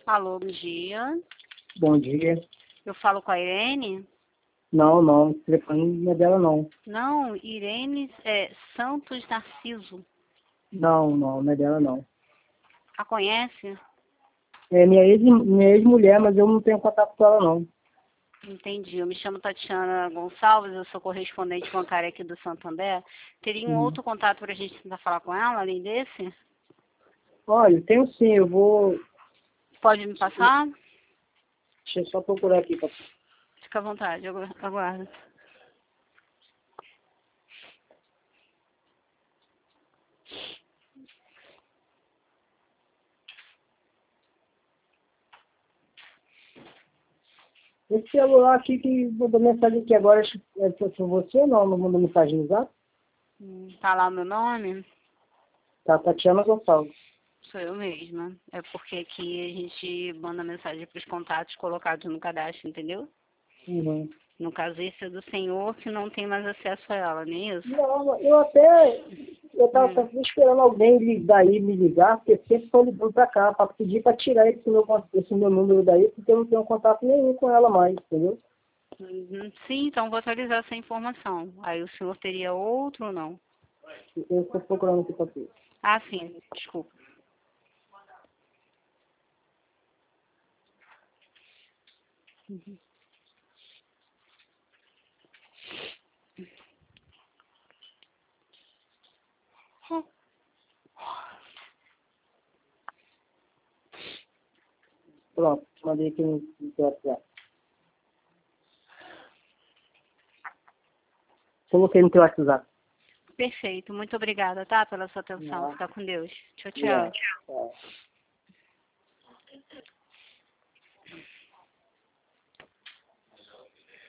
Alô, bom dia. Bom dia. Eu falo com a Irene? Não, o telefone não é dela não. Não, Irene Santos Narciso. Não é dela não. A conhece? É minha ex-mulher, mas eu não tenho contato com ela não. Entendi. Eu me chamo Tatiana Gonçalves, eu sou correspondente bancária aqui do Santander. Teria um outro contato para a gente tentar falar com ela, além desse? Olha, tenho sim, eu vou... Pode me passar? Deixa eu só procurar aqui. Fica à vontade, eu aguardo. Esse celular aqui que mandou mensagem aqui agora, é para você ou não? Não mandou mensagem no zap? Tá lá o meu nome? Tá, Tatiana Gonçalves. Sou eu mesma. É porque aqui a gente manda mensagem para os contatos colocados no cadastro, entendeu? Uhum. No caso, esse é do senhor que não tem mais acesso a ela, nem isso? Não, eu tava esperando alguém daí me ligar, porque sempre estou ligando pra cá, para pedir para tirar esse meu número daí, porque eu não tenho contato nenhum com ela mais, entendeu? Sim, então vou atualizar essa informação. Aí o senhor teria outro ou não? Eu estou procurando aqui para você. Ah, sim, desculpa. Pronto, mandei aqui no WhatsApp. Coloquei no teu WhatsApp. Perfeito, muito obrigada, tá, pela sua atenção. Fica com Deus. Tchau, tchau. Obrigado. Tchau.